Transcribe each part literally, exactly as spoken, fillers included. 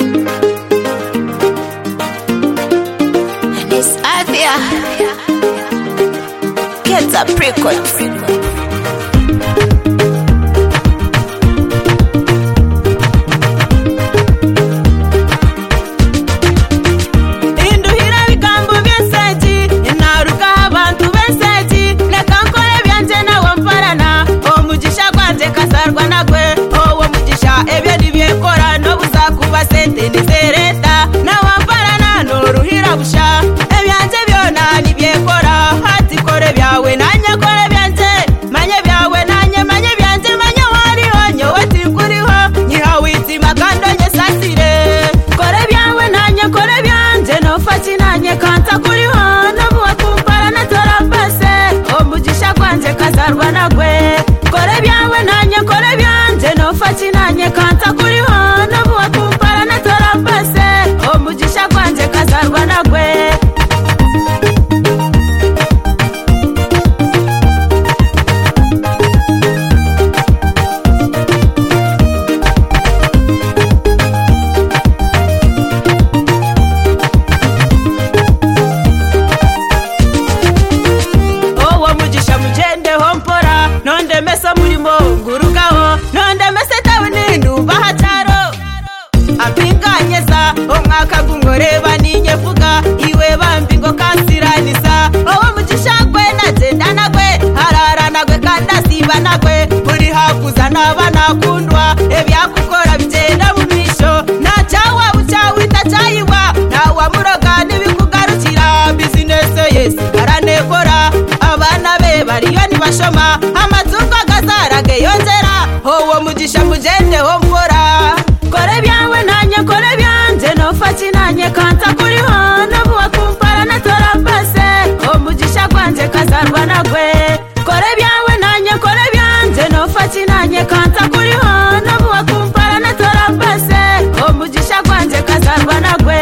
Miss Avia gets a prequel. Kanta kuri hano buwa kumpara na torapase omugisha kwanje kazarwa nagwe kore byawe nanye kore byanje no fachi nanye kanta kuri hano buwa kumpara na torapase omugisha kwanje kazarwa nagwe nonde mesa murimo ngurugaho nonde mese tawe nindu bahataro apinganyeza omwaka gumoreba ninye vuga iwe bambi ngo kansiranisa owo mugisha gwe nagenda nagwe harara nagwe kandasiba nagwe muri hakuza nabana kundwa ebyakukora bigenda mu misho nacawa ucawita cayiwa nawa muroga nibikugarukira business yesi garanekora abana be bariyo nibashoma owo mugisha mugende ho mvura kore byawe nanye kore byanje no fachi nanye kanta kuri hano buwa kumpara na torapase omugisha kwanje kazarwa nagwe kore byawe nanye kore byanje no fachi nanye kanta kuri hano buwa kumpara na torapase omugisha kwanje kazarwa nagwe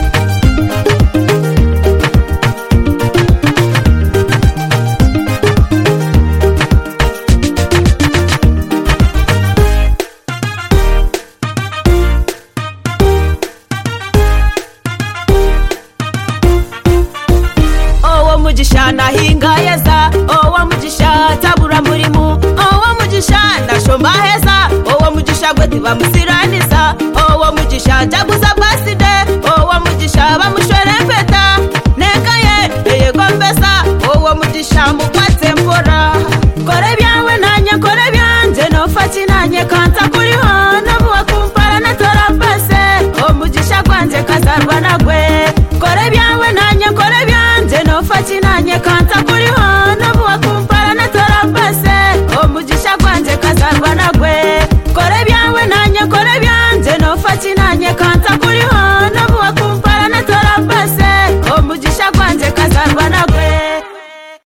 mugisha nahinga yeza owo mugisha tabura murimu owo mugisha ndashomba heza owo mugisha gwe tibamusiraniza owo mugisha jaguza